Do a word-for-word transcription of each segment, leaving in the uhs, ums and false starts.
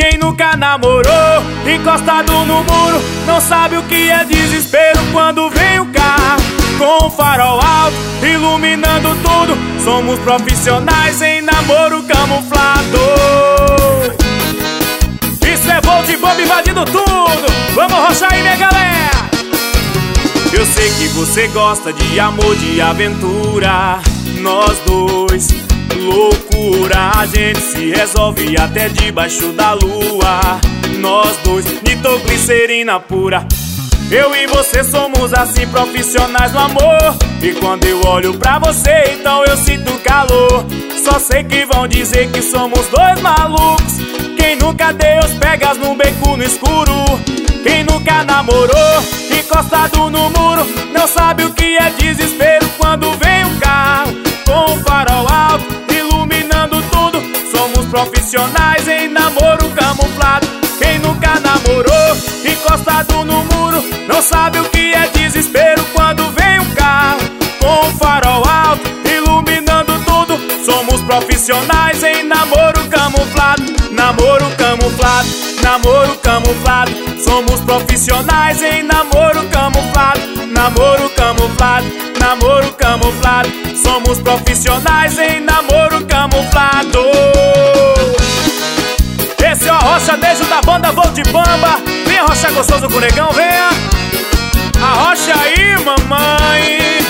Quem nunca namorou, encostado no muro, não sabe o que é desespero quando vem o carro com o farol alto, iluminando tudo. Somos profissionais em namoro camuflado. Isso é Volt Bomb invadindo tudo. Vamos rochar aí, minha galera. Eu sei que você gosta de amor, de aventura. Nós dois, loucura, a gente se resolve até debaixo da lua. Nós dois, nitroglicerina pura. Eu e você somos assim, profissionais no amor. E quando eu olho pra você, então eu sinto calor. Só sei que vão dizer que somos dois malucos. Quem nunca deu os pegas no beco no escuro? Quem nunca namorou, encostado no muro, não sabe o que é desespero quando vem um carro com o farol alto, iluminando tudo. Somos profissionais em namoro camuflado. Quem nunca namorou, encostado no muro, não sabe o que é desespero quando vem um carro com o farol alto, iluminando tudo. Somos profissionais em namoro camuflado. Namoro camuflado, namoro camuflado. Somos profissionais em namoro camuflado. Namoro camuflado, namoro camuflado. Somos profissionais em namoro camuflado. Esse é o arrochanejo da banda Volt Bomb. Venha arrochar gostoso com o negão, venha. Arrocha aí, mamãe.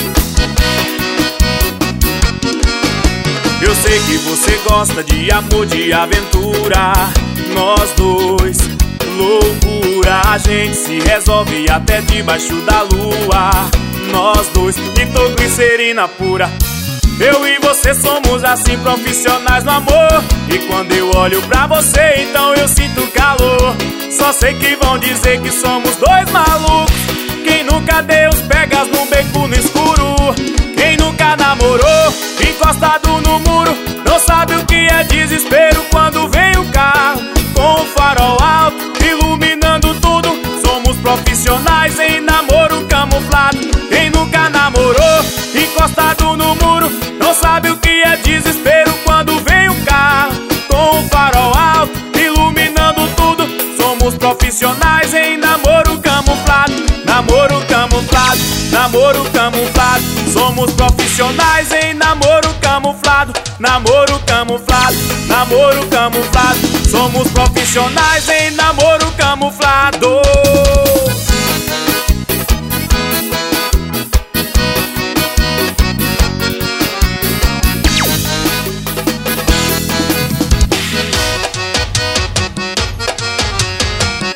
Eu sei que você gosta de amor, de aventura. Nós dois, loucura, a gente se resolve até debaixo da lua. Nós dois, nitroglicerina pura. Eu e você somos assim, profissionais no amor. E quando eu olho pra você, então eu sinto calor. Só sei que vão dizer que somos dois malucos. Quem nunca deu os pegas no beco no escuro? Quem nunca namorou, encostado no muro, não sabe o que é desespero quando vem o carro com o farol alto, iluminando tudo. Somos profissionais em namoro camuflado. Quem nunca namorou, encostado no muro, não sabe o que é desespero quando vem um carro com o farol alto, iluminando tudo. Somos profissionais em namoro camuflado. Namoro camuflado, namoro camuflado. Somos profissionais em namoro camuflado. Namoro camuflado, namoro camuflado. Somos profissionais em namoro camuflado.